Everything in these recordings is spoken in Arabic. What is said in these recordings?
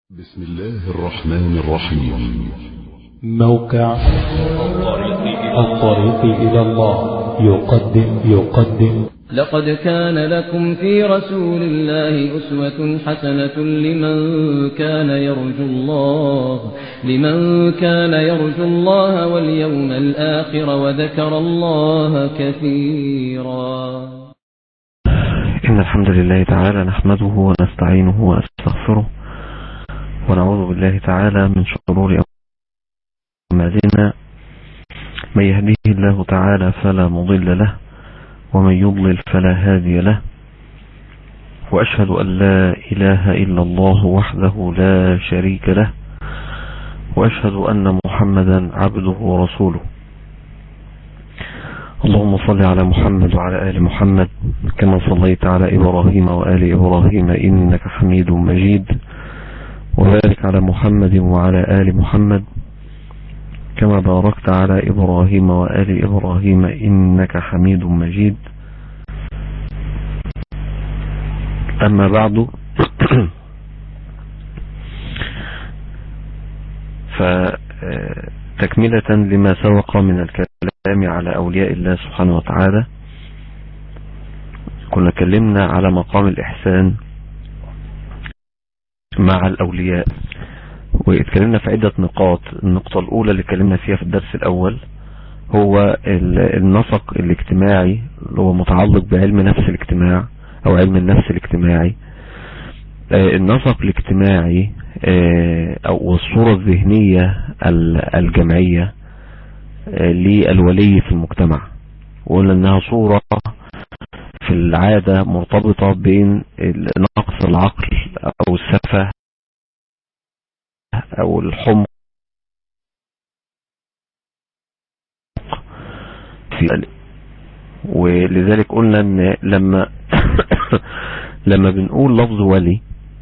بسم الله الرحمن الرحيم. موقع الطريق إلى الله يقدم لقد كان لكم في رسول الله أسوة حسنة لمن كان يرجو الله واليوم الآخر وذكر الله كثيرا. إن الحمد لله تعالى نحمده ونستعينه ونستغفره ونعوذ بالله تعالى من شرور أنفسنا، من يهديه الله تعالى فلا مضل له ومن يضلل فلا هادي له، وأشهد أن لا إله إلا الله وحده لا شريك له، وأشهد أن محمدا عبده ورسوله. اللهم صل على محمد وعلى آل محمد كما صليت على إبراهيم وآل إبراهيم إنك حميد مجيد، وبارك على محمد وعلى آل محمد كما باركت على إبراهيم وآل إبراهيم إنك حميد مجيد. أما بعد، فتكملة لما سبق من الكلام على أولياء الله سبحانه وتعالى، كنا كلمنا على مقام الإحسان مع الأولياء، واتكلمنا في عدة نقاط. النقطة الأولى اللي اتكلمنا فيها في الدرس الأول هو النسق الاجتماعي اللي هو متعلق بعلم نفس الاجتماع أو علم النفس الاجتماعي. النسق الاجتماعي أو الصورة الذهنية الجمعية للولي في المجتمع، وقلنا أنها صورة في العادة مرتبطة بين نقص العقل أو السفة أو الحمق ولذلك قلنا أن لما بنقول لفظ ولي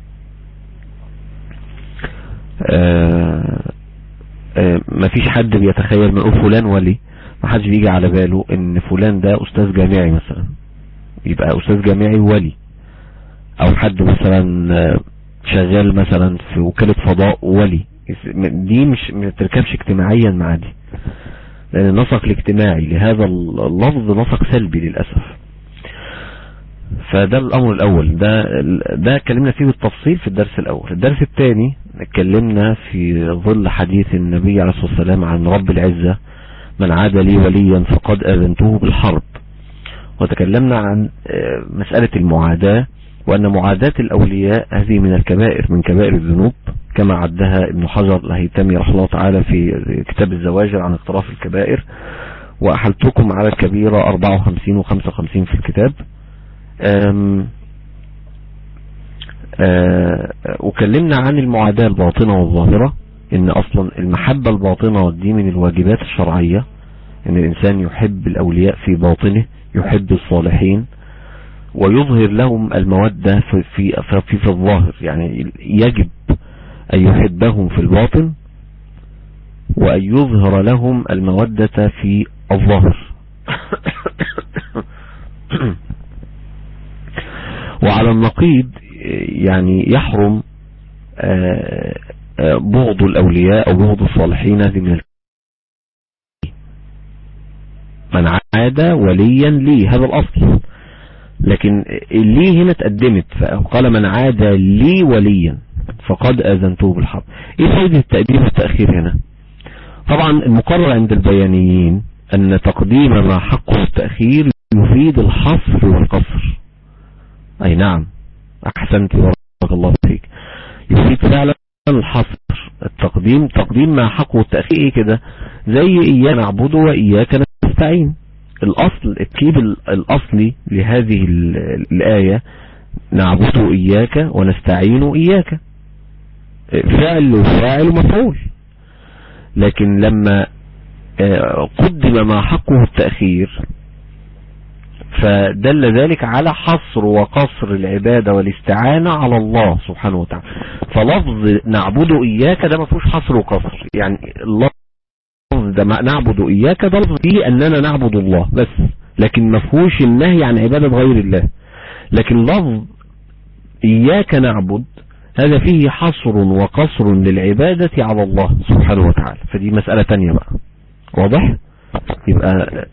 مفيش حد بيتخيل ما نقول فلان ولي، ما حدش بيجي على باله ان فلان ده أستاذ جامعي مثلا يبقى أستاذ جامعي ولي، أو حد مثلا شغال مثلا في وكالة فضاء ولي. دي مش تركبش اجتماعيا مع دي، لأن النسق الاجتماعي لهذا اللفظ نسق سلبي للأسف. فده الأمر الأول، ده اتكلمنا فيه بالتفصيل في الدرس الأول. الدرس الثاني اتكلمنا في ظل حديث النبي عليه الصلاة والسلام عن رب العزة: من عاد لي وليا فقد أذنته بالحرب. وتكلمنا عن مسألة المعاداة، وأن معاداة الأولياء هذه من الكبائر، من كبائر الذنوب، كما عدها ابن حجر الهيثمي رحمه الله تعالى في كتاب الزواجر عن اقتراف الكبائر. وأحلتكم على الكبيرة 54 و55 في الكتاب. وكلمنا عن المعاداة الباطنة والظاهرة، إن أصلا المحبة الباطنة دي من الواجبات الشرعية، إن الإنسان يحب الأولياء في باطنه، يحب الصالحين ويظهر لهم المودة في الظاهر. يعني يجب أن يحبهم في الباطن وأن يظهر لهم المودة في الظاهر. وعلى النقيض يعني يحرم بغض الأولياء أو بغض الصالحين. هذه من عاد وليا لي، هذا الأصل، لكن لي هنا تقدمت، فقال من عاد لي وليا فقد أذنته بالحرب. ايه فائدة التقديم والتأخير هنا؟ طبعا المقرر عند البيانيين أن تقديم ما حقه التأخير يفيد الحصر والقصر. أي نعم، أحسنت بارك الله فيك، يفيد فعلا الحصر. تقديم ما حقه التأخير إيه كده؟ زي إياك نعبد وإياك نستعين. الأصل التركيب الأصلي لهذه الآية نعبد إياك ونستعين إياك، فعل وفاعل ومفعول. لكن لما قدم ما حقه التأخير فدل ذلك على حصر وقصر العبادة والاستعانة على الله سبحانه وتعالى. فلفظ نعبد إياك ده ما فيهوش حصر وقصر، يعني اللفظ ده نعبد إياك ده لفظ فيه أننا نعبد الله بس، لكن ما فيهوش النهي عن عبادة غير الله. لكن لفظ إياك نعبد هذا فيه حصر وقصر للعبادة على الله سبحانه وتعالى، فدي مسألة تانية بقى. واضح؟ يبقى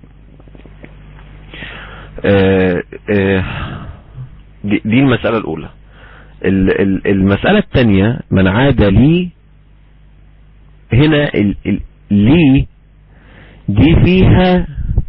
دي المسألة الأولى. المسألة الثانية من عاد لي، هنا لي دي فيها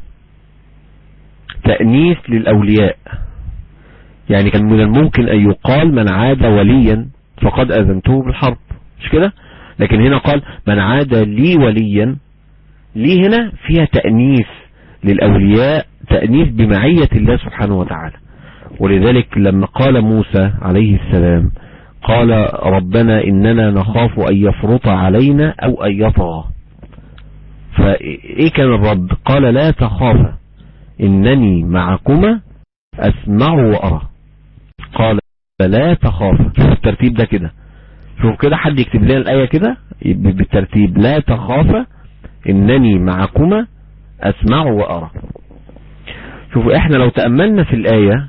تأنيث للأولياء، يعني كان من الممكن أن يقال من عاد وليا فقد أذنته بالحرب، مش كده؟ لكن هنا قال من عاد لي وليا، لي هنا فيها تأنيث للأولياء، تأنيث بمعية الله سبحانه وتعالى. ولذلك لما قال موسى عليه السلام قال ربنا إننا نخاف أن يفرط علينا أو أن يطغى، فإيه كان الرب؟ قال لا تخافا إنني معكما أسمع وأرى. قال لا تخافا، شوف الترتيب ده كده، شوف كده حد يكتب لنا الآية كده بالترتيب، لا تخافا إنني معكما أسمع وأرى. شوفوا احنا لو تأملنا في الآية،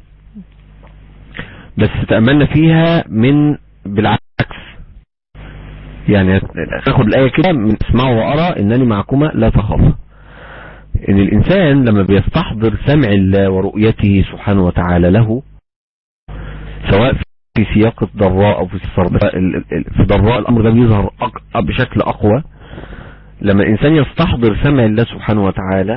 بس تأملنا فيها من بالعكس، يعني ناخد الآية كده من اسمع وأرى إنني معكما لا تخافا. إن الإنسان لما بيستحضر سمع الله ورؤيته سبحانه وتعالى له، سواء في سياق الضراء أو في ضراء الأمر ده بيظهر بشكل أقوى. لما الإنسان يستحضر سمع الله سبحانه وتعالى،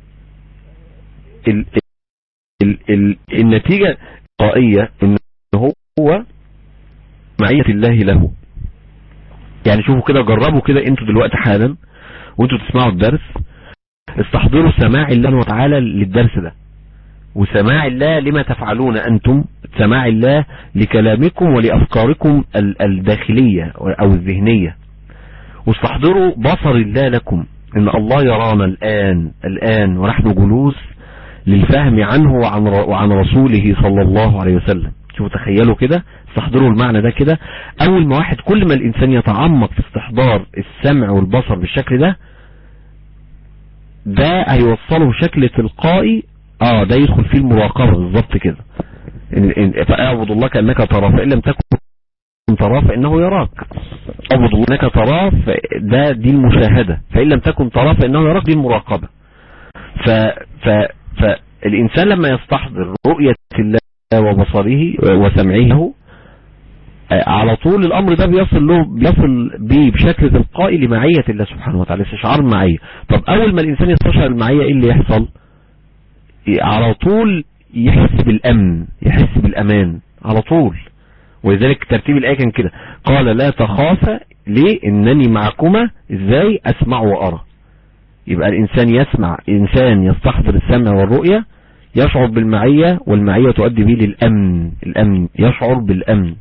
النتيجة القائية إن هو معية الله له. يعني شوفوا كده، جربوا كده انتوا دلوقتي حالا وانتوا تسمعوا الدرس، استحضروا سماع الله وتعالى للدرس ده، وسماع الله لما تفعلون أنتم، سماع الله لكلامكم ولأفكاركم الداخلية أو الذهنية، واستحضروا بصر الله لكم، إن الله يرانا الآن ونحن جلوس للفهم عنه وعن رسوله صلى الله عليه وسلم. شوفوا تخيلوا كده، استحضروا المعنى ده كده. أول ما واحد، كل ما الإنسان يتعمق في استحضار السمع والبصر بالشكل ده هيوصله بشكل تلقائي، ده يدخل فيه المراقبة بالظبط كده. فاعبد الله كأنك تراه فإن لم تكن تراه فإنه يراك. اعبد الله كأنك تراه، دي المشاهدة، فإن لم تكن تراه فإنه يراك، دي المراقبة. فالإنسان لما يستحضر رؤية الله وبصره وسمعه، على طول الأمر ده بيصل بيه بشكل تلقائي لمعية الله سبحانه وتعالى، استشعار المعية. طب أول ما الإنسان يستشعر المعية إيه اللي يحصل؟ على طول يحس بالأمن، يحس بالأمان على طول. ولذلك ترتيب الآية كان كده، قال لا تخافا ليه إنني معكما، إزاي؟ أسمع وأرى. يبقى الإنسان يسمع، إنسان يستحضر السمع والرؤية يشعر بالمعية، والمعية تؤدي به للأمن، يشعر بالأمن.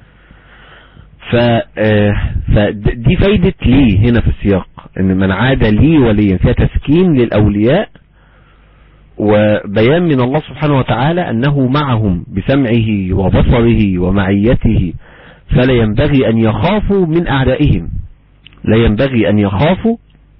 فدي فايدة لي هنا في السياق، إن من عاد لي وليا فيها تسكين للأولياء، وبيان من الله سبحانه وتعالى أنه معهم بسمعه وبصره ومعيته، فلا ينبغي أن يخافوا من أعدائهم، لا ينبغي أن يخافوا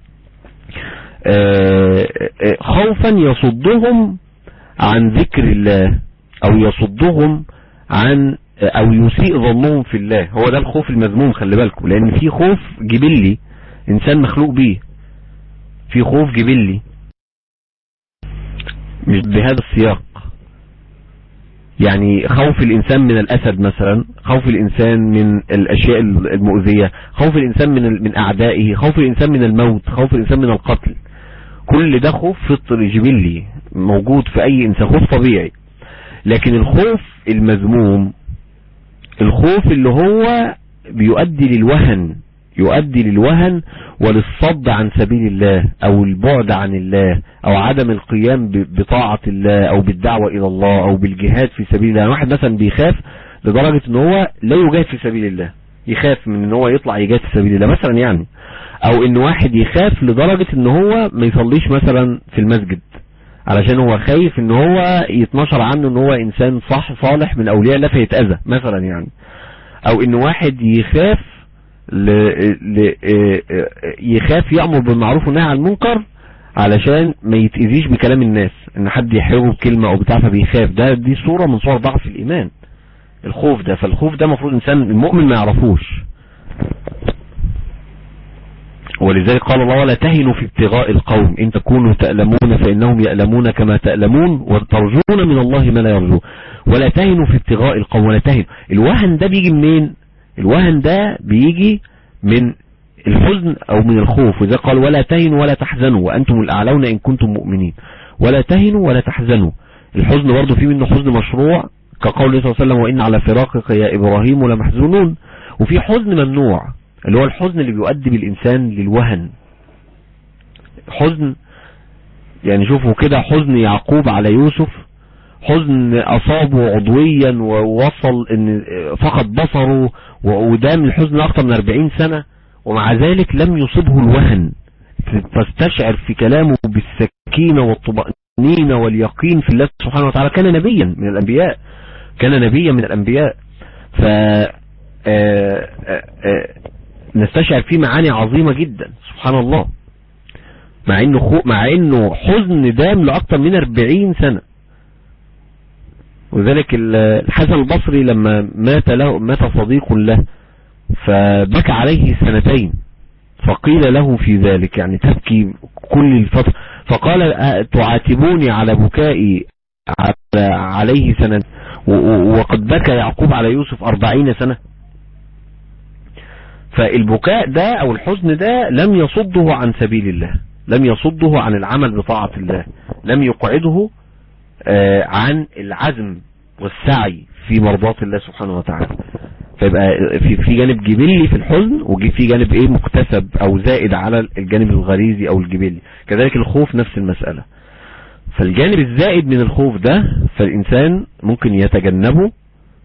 خوفا يصدهم عن ذكر الله، أو يصدهم عن، أو يسيء ظنهم في الله. هو ده الخوف المذموم، خلي بالكم، لأن في خوف جبلي إنسان مخلوق به، في خوف جبلي مش بهذا السياق. يعني خوف الإنسان من الأسد مثلا، خوف الإنسان من الأشياء المؤذية، خوف الإنسان من أعدائه، خوف الإنسان من الموت، خوف الإنسان من القتل، كل ده خوف فطري جبلي موجود في أي إنسان، خوف طبيعي. لكن الخوف المذموم، الخوف اللي هو يؤدي للوهن وللصد عن سبيل الله، او البعد عن الله، او عدم القيام بطاعة الله، او بالدعوة الى الله، او بالجهاد في سبيل الله. يعني واحد مثلا بيخاف لدرجة ان هو لا يجاهد في سبيل الله، يخاف من ان هو يطلع يجاهد في سبيل الله مثلا يعني. او ان واحد يخاف لدرجة ان هو ما يصليش مثلا في المسجد، علشان هو خايف ان هو يتنشر عنه ان هو انسان صالح من اولياء الله فيتأذى مثلا يعني. او ان واحد يخاف يخاف يأمر بالمعروف والنهي عن المنكر علشان ما يتأذيش بكلام الناس، ان حد يحرجه بكلمة او بتاع فبيخاف. دي صورة من صور ضعف الايمان، الخوف ده. فالخوف ده مفروض إنسان المؤمن ما يعرفوش، ولذلك قال الله ولا تهنوا في ابتغاء القوم إن تكونوا تألمون فإنهم يألمون كما تألمون وترجون من الله ما لا يرجون. ولا تهنوا في ابتغاء القوم. ولا تهنوا، الوهن ده بيجي منين؟ الوهن ده بيجي من الحزن أو من الخوف. وإذا قال ولا تهنوا ولا تحزنوا وأنتم الأعلون إن كنتم مؤمنين. ولا تهنوا ولا تحزنوا. الحزن برضو فيه منه حزن مشروع كقول الله صلى الله عليه وسلم وإن على فراقك يا إبراهيم لمحزونون. وفي حزن ممنوع اللي هو الحزن اللي بيؤدي بالإنسان للوهن. حزن يعني شوفوا كده، حزن يعقوب على يوسف، حزن أصابه عضويا ووصل ان فقد بصره ودام الحزن أكثر من 40 سنة ومع ذلك لم يصبه الوهن. تستشعر في كلامه بالسكينة والطمأنينة واليقين في الله سبحانه وتعالى. كان نبيا من الأنبياء، كان نبيا من الأنبياء. ف نستشعر فيه معاني عظيمة جدا سبحان الله، مع انه حزن دام لأكثر من 40 سنة. وذلك الحسن البصري لما مات صديق له فبكى عليه 2 سنين، فقيل له في ذلك يعني تبكي كل الفترة، فقال تعاتبوني على بكائي عليه 2 سنة وقد بكى يعقوب على يوسف 40 سنة. فالبكاء ده او الحزن ده لم يصده عن سبيل الله، لم يصده عن العمل بطاعة الله، لم يقعده عن العزم والسعي في مرضات الله سبحانه وتعالى. فيبقى في جانب جبلي في الحزن وفي جانب ايه مكتسب او زائد على الجانب الغريزي او الجبلي. كذلك الخوف نفس المسألة. فالجانب الزائد من الخوف ده فالإنسان ممكن يتجنبه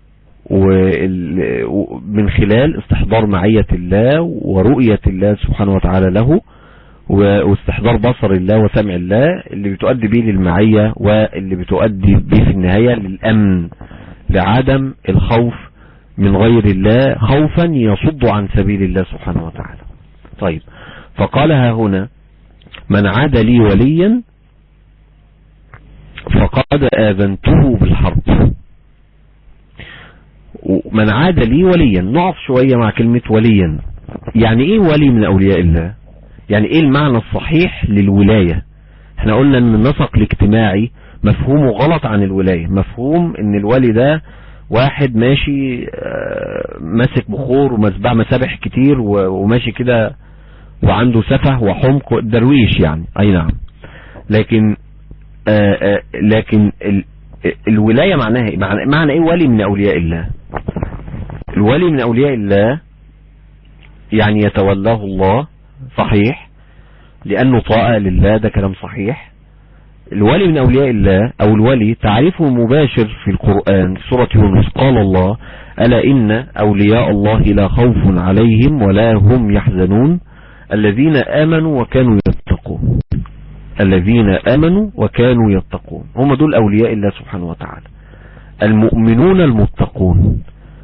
ومن خلال استحضار معية الله ورؤية الله سبحانه وتعالى له واستحضار بصر الله وسمع الله اللي بتؤدي به للمعية واللي بتؤدي به في النهاية للأمن، لعدم الخوف من غير الله خوفا يصد عن سبيل الله سبحانه وتعالى. طيب فقالها هنا من عاد لي وليا فقد آذنته بالحرب. من عاد لي وليا، نقف شوية مع كلمة وليا. يعني ايه ولي من اولياء الله؟ يعني ايه المعنى الصحيح للولاية؟ احنا قلنا ان النسق الاجتماعي مفهومه غلط عن الولاية. مفهوم ان الولي ده واحد ماشي ماسك بخور ومسبع مسابح كتير وماشي كده وعنده سفه وحمق درويش يعني. اي نعم، لكن الولاية معناها ايه؟ معنى ايه ولي من اولياء الله؟ الولي من اولياء الله يعني يتولاه الله، صحيح، لانه طاعة لله، ده كلام صحيح. الولي من اولياء الله او الولي تعريفه مباشر في القرآن في سورة يونس. قال الله ألا إن أولياء الله لا خوف عليهم ولا هم يحزنون الذين آمنوا وكانوا يتقون. الذين آمنوا وكانوا يتقون هم دول أولياء الله سبحانه وتعالى، المؤمنون المتقون.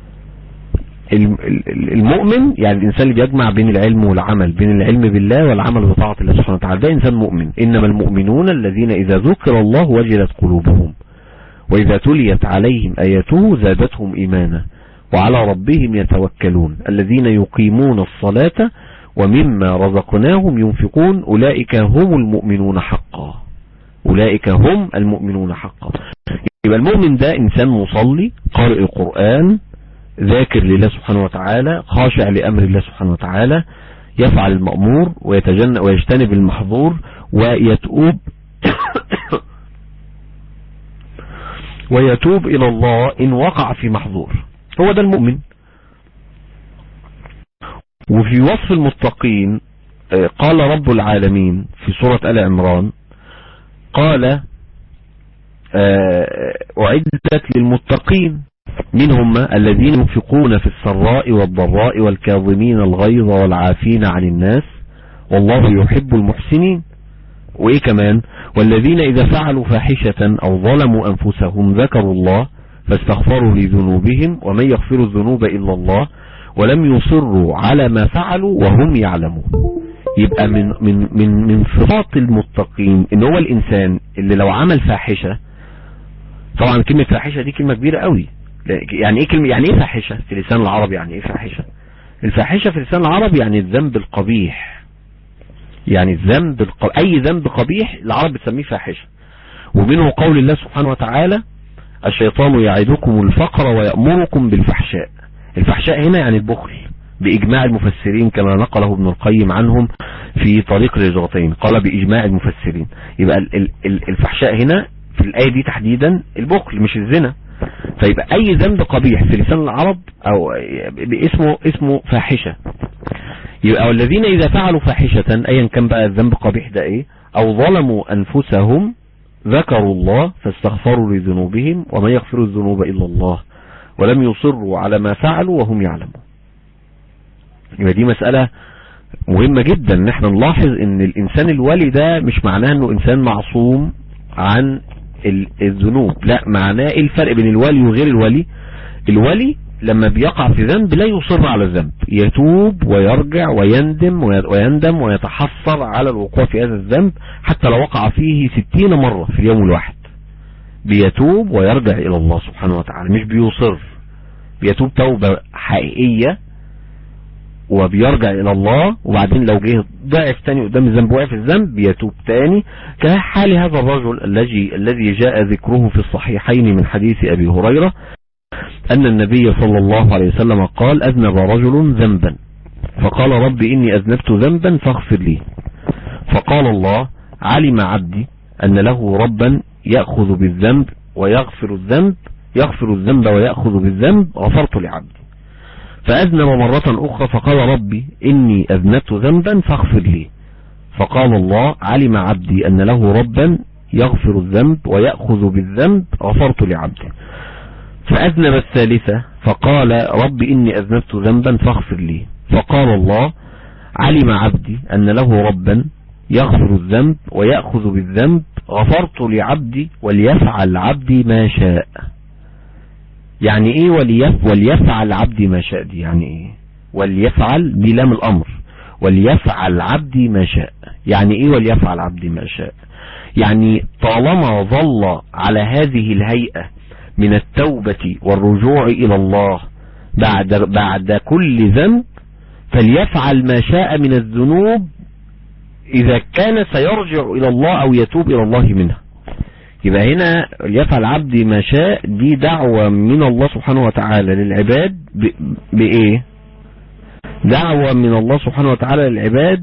المؤمن يعني الإنسان اللي بيجمع بين العلم والعمل، بين العلم بالله والعمل بطاعة الله سبحانه وتعالى، ده إنسان مؤمن. إنما المؤمنون الذين إذا ذكر الله وجلت قلوبهم وإذا تليت عليهم آياته زادتهم إيمانا وعلى ربهم يتوكلون الذين يقيمون الصلاة ومما رزقناهم ينفقون أولئك هم المؤمنون حقا. أولئك هم المؤمنون حقا. يبقى المؤمن ده إنسان مصلي قارئ القرآن ذاكر لله سبحانه وتعالى خاشع لأمر الله سبحانه وتعالى، يفعل المأمور ويجتنب المحظور ويتوب ويتوب إلى الله إن وقع في محظور. هو ده المؤمن. وفي وصف المتقين قال رب العالمين في سورة آل عمران قال أعدت للمتقين منهم الذين ينفقون في السراء والضراء والكاظمين الغيظ والعافين عن الناس والله يحب المحسنين. وإيه كمان؟ والذين إذا فعلوا فاحشة أو ظلموا أنفسهم ذكروا الله فاستغفروا لذنوبهم ومن يغفر الذنوب إلا الله ولم يصروا على ما فعلوا وهم يعلمون. يبقى من صفات المتقين إن هو الإنسان اللي لو عمل فاحشة، طبعا كلمة فاحشة دي كلمة كبيرة قوي، يعني ايه كلمة، يعني ايه فاحشة في لسان العرب؟ يعني ايه فاحشة؟ الفاحشة في لسان العرب يعني الذنب القبيح، يعني اي ذنب قبيح العرب بتسميه فاحشة. ومنه قول الله سبحانه وتعالى الشيطان يعدكم الفقر ويأمركم بالفحشاء. الفحشاء هنا يعني البخل بإجماع المفسرين كما نقله ابن القيم عنهم في طريق الهجرتين، قال بإجماع المفسرين. يبقى الفحشاء هنا في الآية دي تحديدا البخل مش الزنا. فيبقى أي ذنب قبيح في لسان العرب أو اسمه فاحشة. يبقى والذين إذا فعلوا فاحشة أيا كان بقى الذنب قبيح ده إيه، أو ظلموا أنفسهم ذكروا الله فاستغفروا لذنوبهم وما يغفر الذنوب إلا الله ولم يصروا على ما فعلوا وهم يعلمون. يبقى دي مسألة مهمة جدا ان احنا نلاحظ ان الانسان الولي ده مش معناه انه انسان معصوم عن الذنوب، لا، معناه ايه الفرق بين الولي وغير الولي. الولي لما بيقع في ذنب لا يصر على الذنب، يتوب ويرجع ويندم ويتحسر على الوقوع في هذا الذنب حتى لو وقع فيه 60 مرة في اليوم الواحد. بيتوب ويرجع الى الله سبحانه وتعالى، مش بيصر، بيتوب توبة حقيقية وبيرجع الى الله. وبعدين لو جه ضعف تاني قدام الذنب وقع في الذنب بيتوب تاني، كحال هذا الرجل الذي جاء ذكره في الصحيحين من حديث ابي هريرة ان النبي صلى الله عليه وسلم قال اذنب رجل ذنبا فقال رب اني اذنبت ذنبا فاغفر لي، فقال الله علم عبدي ان له ربا يأخذ بالذنب ويغفر الذنب، يغفر الذنب ويأخذ بالذنب، غفرت لعبدي. فأذنب مرة أخرى فقال ربي إني أذنبت ذنبا فاغفر لي، فقال الله علم عبدي أن له ربا يغفر الذنب ويأخذ بالذنب، غفرت لعبدي. فأذنب الثالثة فقال ربي إني أذنبت ذنبا فاغفر لي، فقال الله علم عبدي أن له ربا يغفر الذنب ويأخذ بالذنب، غفرت لعبدي وليفعل عبدي ما شاء. يعني ايه وليفعل عبدي ما شاء دي؟ يعني ايه وليفعل؟ دي لام الامر، وليفعل عبدي ما شاء. يعني ايه وليفعل عبدي ما شاء؟ يعني طالما ظل على هذه الهيئة من التوبة والرجوع الى الله بعد كل ذنب فليفعل ما شاء من الذنوب اذا كان سيرجع الى الله او يتوب الى الله منها. يبقى هنا يفعل عبدي ما شاء دي دعوة من الله سبحانه وتعالى للعباد بإيه؟ دعوة من الله سبحانه وتعالى للعباد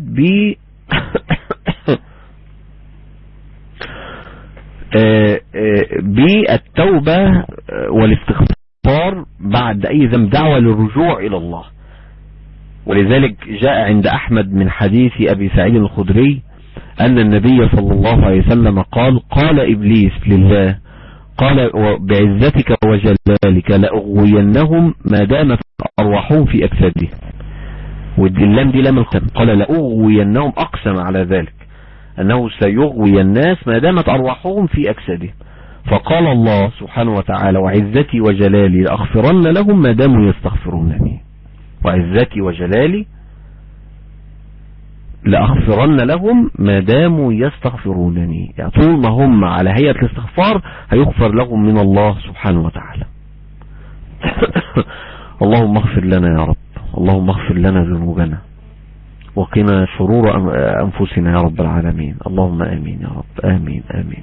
بالتوبة والاستغفار بعد أي ذنب، دعوة للرجوع إلى الله. ولذلك جاء عند أحمد من حديث أبي سعيد الخدري أن النبي صلى الله عليه وسلم قال إبليس لله قال بعزتك وجلالك لأغوينهم ما دامت أرواحهم في أجسادهم. واللام دي لام القسم، قال لأغوينهم، أقسم على ذلك أنه سيغوي الناس ما دامت أرواحهم في أجسادهم. فقال الله سبحانه وتعالى وعزتي وجلالي لأغفرن لهم ما داموا يستغفرونني، وعزتي وجلالي لأغفرن لهم ما داموا يستغفرونني. يعني طول ما هم على هيئة الاستغفار هيغفر لهم من الله سبحانه وتعالى. اللهم اغفر لنا يا رب، اللهم اغفر لنا ذنوبنا وقنا شرور أنفسنا يا رب العالمين. اللهم آمين يا رب، آمين آمين.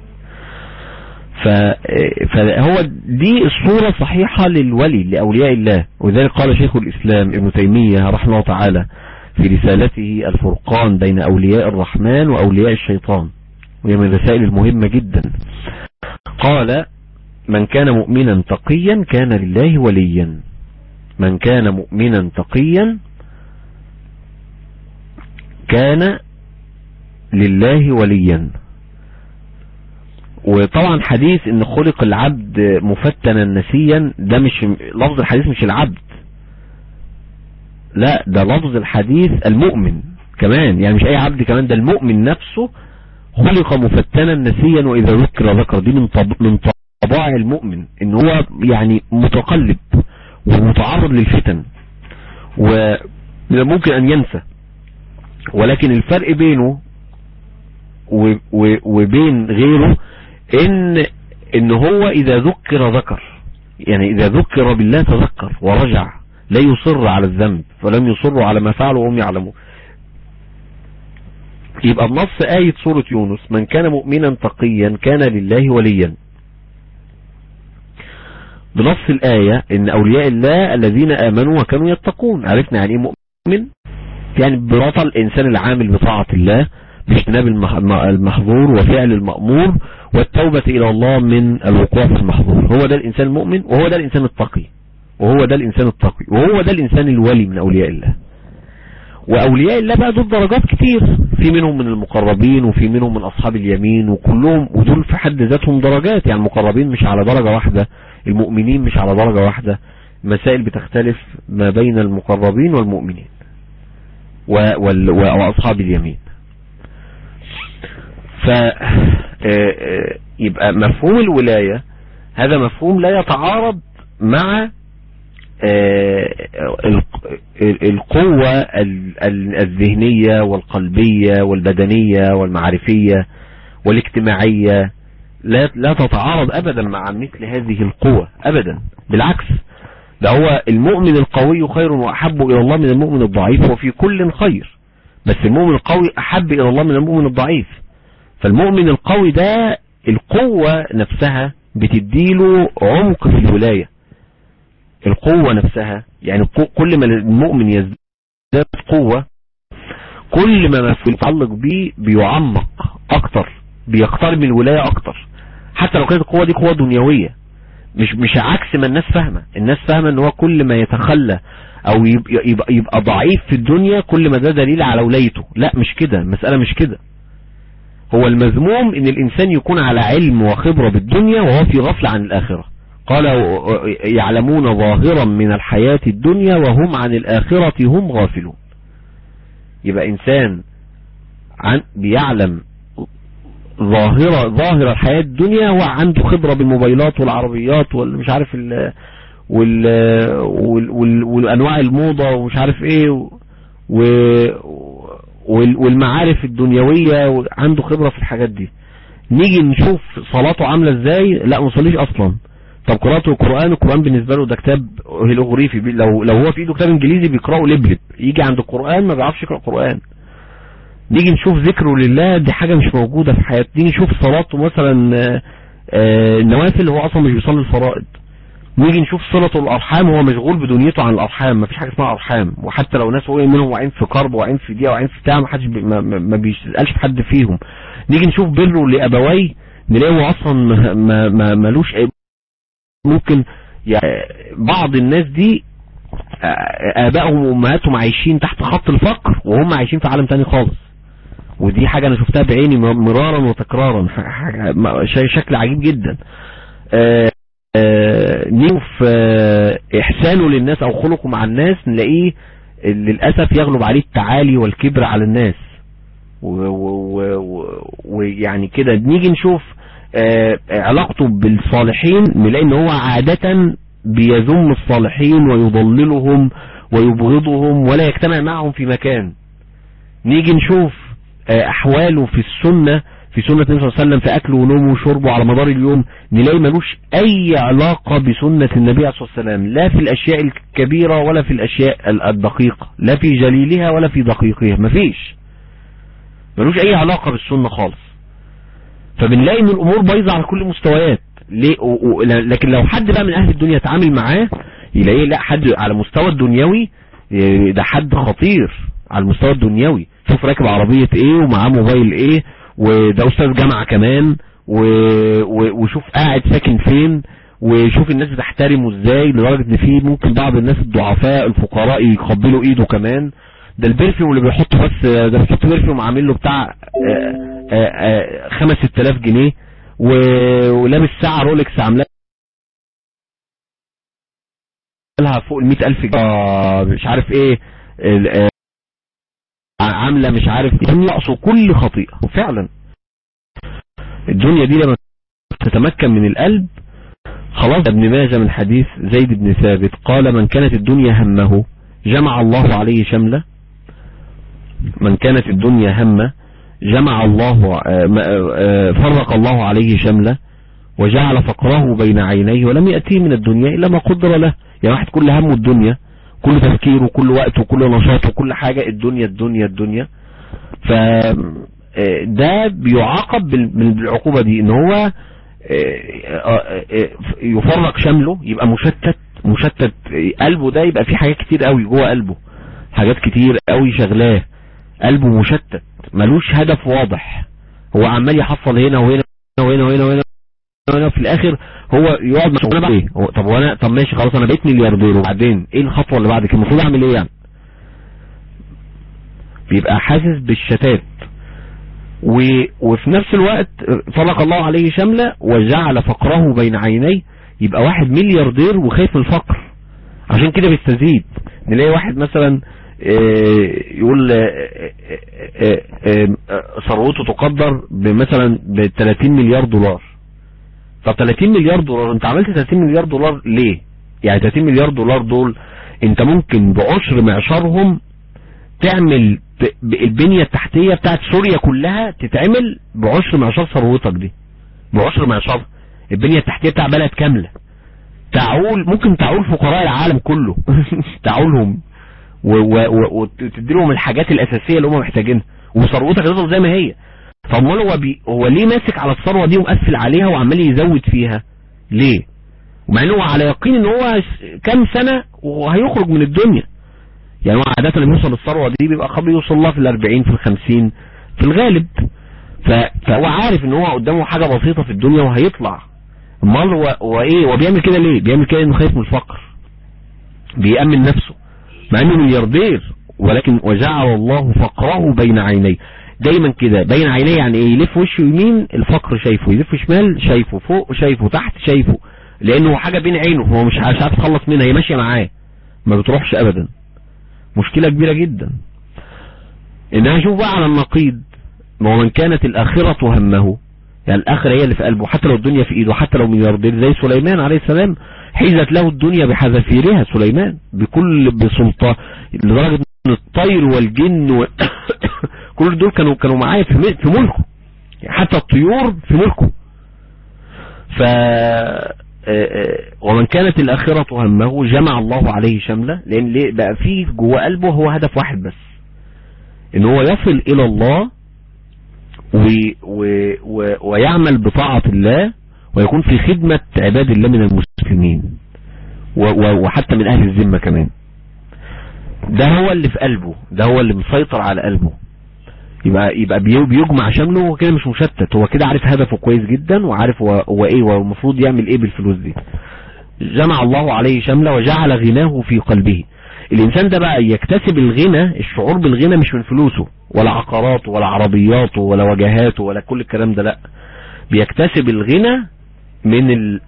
فهو دي الصورة صحيحة للولي لأولياء الله. وذلك قال شيخ الإسلام ابن تيمية رحمه الله تعالى في رسالته الفرقان بين أولياء الرحمن وأولياء الشيطان، وهي من الرسائل المهمة جدا، قال من كان مؤمنا تقيا كان لله وليا، من كان مؤمنا تقيا كان لله وليا. وطبعا حديث ان خلق العبد مفتنا نسيا ده مش لفظ الحديث، مش العبد، لا ده لفظ الحديث المؤمن كمان، يعني مش اي عبد كمان، ده المؤمن نفسه خلق مفتنا نسيا واذا ذكر. دي من طباع المؤمن ان هو يعني متقلب ومتعرض للفتن وممكن ان ينسى. ولكن الفرق بينه وبين غيره ان هو اذا ذكر ذكر، يعني إذا ذكر بالله تذكر ورجع، لا يصر على الذنب، فلم يصروا على ما فعلوا وهم يعلمون. يبقى النص آية سورة يونس: من كان مؤمنا تقيا كان لله وليا. بنص الآية إن أولياء الله الذين آمنوا وكانوا يتقون. عرفنا يعني إيه مؤمن؟ يعني برطل الإنسان العامل بطاعة الله باجتناب المحظور وفعل المأمور والتوبة إلى الله من الوقوع في المحظور. هو ده الإنسان المؤمن، وهو ده الإنسان التقي، وهو ده الإنسان الولي من أولياء الله. وأولياء الله بقى دول درجات كتير، في منهم من المقربين وفي منهم من أصحاب اليمين، وكلهم ودول في حد ذاتهم درجات. يعني المقربين مش على درجة واحدة، المؤمنين مش على درجة واحدة، مسائل بتختلف ما بين المقربين والمؤمنين وأصحاب اليمين. يبقى مفهوم الولاية هذا مفهوم لا يتعارض مع القوة الذهنية والقلبية والبدنية والمعرفية والاجتماعية، لا تتعارض أبدا مع مثل هذه القوة أبدا. بالعكس، ده هو المؤمن القوي خير وأحب إلى الله من المؤمن الضعيف، وفي كل خير، بس المؤمن القوي أحب إلى الله من المؤمن الضعيف. فالمؤمن القوي ده القوة نفسها بتديله عمق في الولاية. القوة نفسها يعني كل ما المؤمن يزداد قوة كل ما يتعلق به بيعمق أكتر، بيقترب من الولاية أكتر، حتى لو كانت القوة دي قوة دنيوية. مش عكس ما الناس فاهمة ان هو كل ما يتخلى او يبقى ضعيف في الدنيا كل ما ده دليل على ولايته. لا، مش كده، المسألة مش كده. هو المذموم ان الانسان يكون على علم وخبرة بالدنيا وهو في غفلة عن الاخرة. قال يعلمون ظاهرا من الحياة الدنيا وهم عن الاخرة هم غافلون. يبقى انسان بيعلم ظاهر الحياة الدنيا وعنده خبرة بالموبايلات والعربيات والمش عارف والانواع الموضة ومش عارف ايه والمعارف الدنيوية، عنده خبرة في الحاجات دي. نيجي نشوف صلاته عاملة ازاي، لا ما صليش اصلا. طب قراءته القرآن بالنسبة له ده كتاب هيروغليفي، لو هو في ايده كتاب انجليزي بيقرأه لبلب، يجي عند القرآن ما بيعرفش يقرأ قرآن. نيجي نشوف ذكره لله، دي حاجة مش موجودة في حياته. نيجي نشوف صلاته مثلا النوافل، هو اصلا مش بيصلي الفرائض. نيجي نشوف صلته الارحام، هو مشغول بدنيته عن الارحام، ما فيش حاجة اسمها ارحام. وحتى لو ناس منهم واقعين في كرب واقعين في دقيقة واقعين في بتاع، ما بيسألش في حد فيهم. نيجي نشوف بره لأبويه، نلاقيه اصلا ملوش ممكن. يعني بعض الناس دي آبائهم وأمهاتهم عايشين تحت خط الفقر وهم عايشين في عالم تاني خالص. ودي حاجة أنا شفتها بعيني مرارا وتكرارا، شكل عجيب جدا. نشوف إحسانه للناس أو خلقه مع الناس، نلاقيه للأسف يغلب عليه التعالي والكبر على الناس. ويعني كده نيجي نشوف علاقته بالصالحين، نلاقي ان هو عادة بيذم الصالحين ويضللهم ويبغضهم ولا يجتمع معهم في مكان. نيجي نشوف احواله في السنة، في سنة النبي صلى الله عليه وسلم، في اكله ونومه وشربه على مدار اليوم، نلاقي ملوش اي علاقة بسنة النبي عليه الصلاة والسلام، لا في الاشياء الكبيرة ولا في الاشياء الدقيقة، لا في جليلها ولا في دقيقها، ملوش اي علاقة بالسنة خالص. فبنلاقي ان الامور بايظة على كل مستويات. ليه؟ لكن لو حد بقى من اهل الدنيا اتعامل معاه يلاقيه لا، حد على مستوى الدنيوي ده حد خطير على المستوى الدنيوي. شوف راكب عربية ايه ومعاه موبايل ايه، وده استاذ جامعة كمان، وشوف قاعد ساكن فين، وشوف الناس بتحترمه ازاي، لدرجة ان في ممكن بعض الناس الضعفاء الفقراء يقبلوا ايده كمان. ده البرفيوم اللي بيحطه، بس ده بيحط برفيوم عامل له بتاع 5-6 جنيه، ولابس ساعة رولكس عاملها فوق 100,000 جنيه، مش عارف ايه عاملة مش عارف ايه، يقصوا كل خطيئة. وفعلا الدنيا دي لما تتمكن من القلب خلاص. ابن ماجه من حديث زيد بن ثابت قال: من كانت الدنيا همه جمع الله عليه شمله. من كانت الدنيا همه جمع الله فرق الله عليه شمله وجعل فقره بين عينيه ولم يأتيه من الدنيا إلا ما قدر له. يعني واحد كل همه الدنيا، كل تفكيره كل وقته كل نشاطه كل حاجة الدنيا الدنيا الدنيا، فده بيعاقب بالعقوبة دي، ان هو يفرق شمله، يبقى مشتت قلبه، ده يبقى فيه حاجات كتير قوي جوه قلبه، حاجات كتير قوي شغلاه، قلبه مشتت ملوش هدف واضح، هو عمال يحصل هنا وهنا وهنا وهنا وهنا، في الاخر هو يقعد مش انا بقى ايه، طب ماشي خلاص انا بقيت ملياردير، وبعدين ايه الخطوه اللي بعد كده، المفروض اعمل ايه يعني؟ بيبقى حاسس بالشتات. وفي نفس الوقت فرق الله عليه شمله وجعل فقره بين عينيه، يبقى واحد ملياردير وخايف من الفقر، عشان كده بيستزيد. نلاقي واحد مثلا يقول ثروته تقدر مثلا ب 30 مليار دولار. طب 30 مليار دولار انت عملت 30 مليار دولار ليه؟ يعني 30 مليار دولار دول انت ممكن بعشر معشرهم تعمل البنية التحتية بتاعت سوريا كلها، تتعمل بعشر معشر ثروتك دي، بعشر معشر البنية التحتية بتاع بلد كاملة، ممكن تعول فقراء العالم كله تعولهم وتديلهم الحاجات الأساسية اللي هم محتاجينها، وثروتك هتفضل زي ما هي. فامال هو ليه ماسك على الثروة دي ومقفل عليها وعمال يزود فيها ليه؟ ومع انه على يقين ان هو كام سنة وهيخرج من الدنيا. يعني هو عادة لما يوصل للثروة دي بيبقى قبل يوصل الله في 40 في 50 في الغالب، فهو عارف ان هو قدامه حاجة بسيطة في الدنيا وهيطلع. امال هو ايه؟ هو بيعمل كده ليه؟ بيعمل كده انه خايف من الفقر، بيأمن نفسه مع انه ملياردير، ولكن وجعل الله فقره بين عينيه. دايما كده بين عينيه، يعني ايه؟ يلف وشه يمين الفقر شايفه، يلف شمال شايفه، فوق شايفه، تحت شايفه، لانه حاجة بين عينه، هو مش عارف يتخلص منها، هي ماشية معاه ما بتروحش ابدا. مشكلة كبيرة جدا. انها شوف بقى على النقيض، ومن كانت الاخرة همه، يعني الاخرة هي اللي في قلبه، حتى لو الدنيا في ايده، حتى لو ملياردير زي سليمان عليه السلام، حيزت له الدنيا بحذافيرها. سليمان بسلطة، لدرجة ان الطير والجن كل دول كانوا معاه في ملكه، يعني حتى الطيور في ملكه. ومن كانت الآخرة همه جمع الله عليه شمله، لأن ليه بقى فيه جوه قلبه هو هدف واحد بس، إن هو يصل إلى الله ويعمل بطاعة الله، ويكون في خدمة عباد الله من المسلمين وحتى من أهل الذمة كمان. ده هو اللي في قلبه، ده هو اللي مسيطر على قلبه. يبقى بيجمع شمله، هو كده مش مشتت، هو كده عارف هدفه كويس جدا، وعارف هو ايه والمفروض يعمل ايه بالفلوس دي. جمع الله عليه شمله وجعل غناه في قلبه. الانسان ده بقى يكتسب الغنى، الشعور بالغنى مش من فلوسه ولا عقاراته ولا عربياته ولا وجهاته ولا كل الكلام ده، لا، بيكتسب الغنى من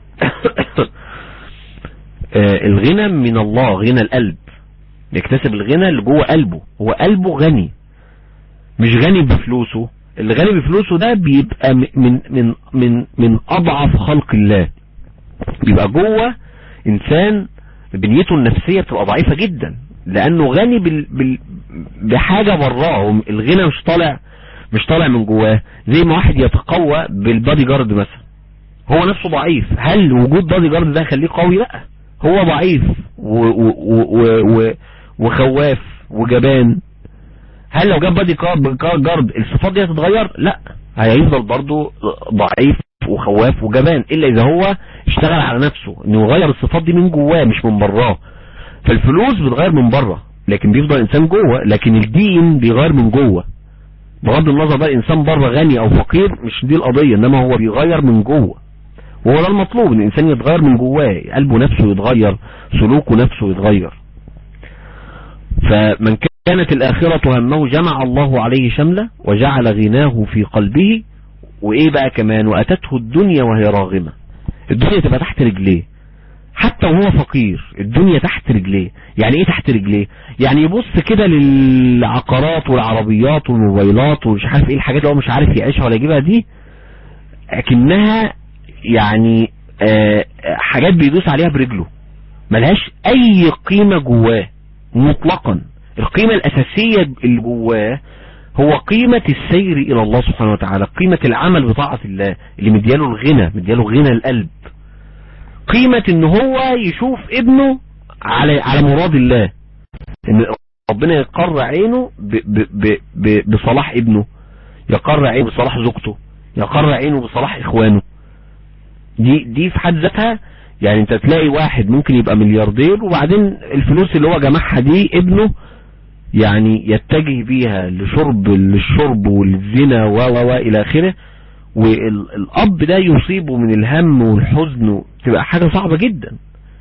الغنى من الله، غنى القلب. بيكتسب الغنى اللي جوه قلبه، هو قلبه غني، مش غني بفلوسه. اللي غني بفلوسه ده بيبقى من اضعف خلق الله، بيبقى جوه انسان بنيته النفسية بتبقى ضعيفة جدا، لانه غني بحاجة براه. الغنى مش طالع من جواه. زي ما واحد يتقوى بالبادي جارد مثلا، هو نفسه ضعيف، هل وجود بادي جارد ده يخليه قوي؟ لا، هو ضعيف وخواف وجبان. هل لو جاب بادي جارد الصفات دي هتتغير؟ لا، هيفضل برضو ضعيف وخواف وجبان، الا اذا هو اشتغل على نفسه انه يغير الصفات دي من جواه مش من براه. فالفلوس بتغير من بره، لكن بيفضل انسان جوه. لكن الدين بيغير من جوه، بغض النظر بقى الانسان بره غني او فقير، مش دي القضية، انما هو بيغير من جوه، وهو ده المطلوب، ان الانسان يتغير من جواه، قلبه نفسه يتغير، سلوكه نفسه يتغير. فمن كانت الآخرة همه جمع الله عليه شمله وجعل غناه في قلبه. وإيه بقى كمان؟ وأتته الدنيا وهي راغمة. الدنيا تبقى تحت رجليه، حتى وهو فقير الدنيا تحت رجليه. يعني إيه تحت رجليه؟ يعني يبص كده للعقارات والعربيات والموبايلات ومش عارف إيه الحاجات اللي هو مش عارف يعيشها ولا يجيبها دي، لكنها يعني حاجات بيدوس عليها برجله، ملهاش أي قيمة جواه مطلقا. القيمة الأساسية اللي جواه هو قيمة السير الى الله سبحانه وتعالى، قيمة العمل بطاعة الله اللي مدياله الغنى، مدياله غنى القلب، قيمة ان هو يشوف ابنه على مراد الله، ان ربنا يقر عينه بصلاح ابنه، يقر عينه بصلاح زوجته، يقر عينه بصلاح اخوانه. دي في حد ذاتها يعني انت تلاقي واحد ممكن يبقى ملياردير وبعدين الفلوس اللي هو جمعها دي ابنه يعني يتجه بيها للشرب والزنا و الى اخره، والاب ده يصيبه من الهم والحزن، تبقى حاجة صعبة جدا.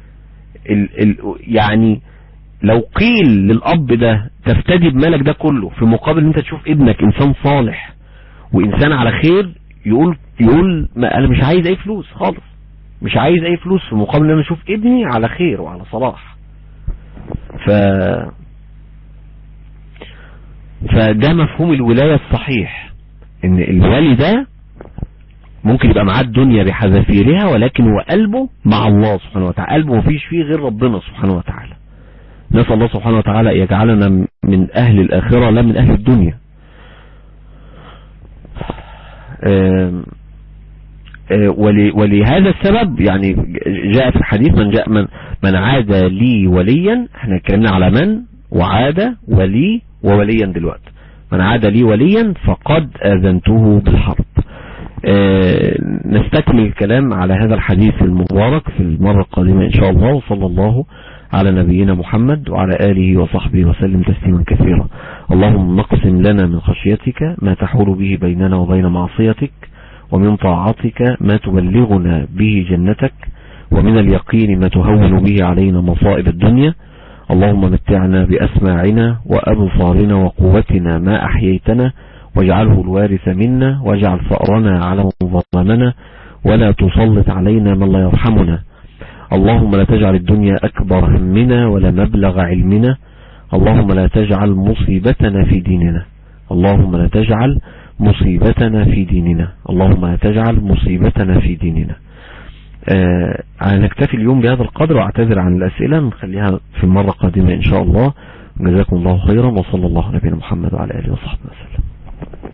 يعني لو قيل للاب ده تفتدي بمالك ده كله في مقابل ان انت تشوف ابنك انسان صالح وانسان على خير، يقول ما انا مش عايز اي فلوس خالص، مش عايز اي فلوس في مقابل ان انا اشوف ابني على خير وعلى صلاح. فده مفهوم الولاية الصحيح، ان الولي ده ممكن يبقى معاه الدنيا بحذافيرها ولكن هو قلبه مع الله سبحانه وتعالى، قلبه مفيش فيه غير ربنا سبحانه وتعالى. نسأل الله سبحانه وتعالى يجعلنا من اهل الاخرة لا من اهل الدنيا. ولهذا السبب يعني جاء في الحديث من عاد لي وليا، احنا اتكلمنا على من وعاد ولي ووليا دلوقتي، من عاد لي وليا فقد آذنته بالحرب. نستكمل الكلام على هذا الحديث المبارك في المرة القادمة إن شاء الله، وصلى الله على نبينا محمد وعلى آله وصحبه وسلم تسليما كثيرا. اللهم نقسم لنا من خشيتك ما تحول به بيننا وبين معصيتك، ومن طاعتك ما تبلغنا به جنتك، ومن اليقين ما تهون به علينا مصائب الدنيا. اللهم متعنا بأسماعنا وأبصارنا وقوتنا ما أحييتنا، واجعله الوارث منا، واجعل ثأرنا على من ظلمنا، ولا تسلط علينا من لا يرحمنا. اللهم لا تجعل الدنيا أكبر همنا ولا مبلغ علمنا. اللهم لا تجعل مصيبتنا في ديننا. اللهم لا تجعل مصيبتنا في ديننا. اللهم لا تجعل مصيبتنا في ديننا. هنكتفي اليوم بهذا القدر واعتذر عن الأسئلة، نخليها في المرة القادمة إن شاء الله. جزاكم الله خيرا، وصلى الله على نبينا محمد وعلى آله وصحبه وسلم.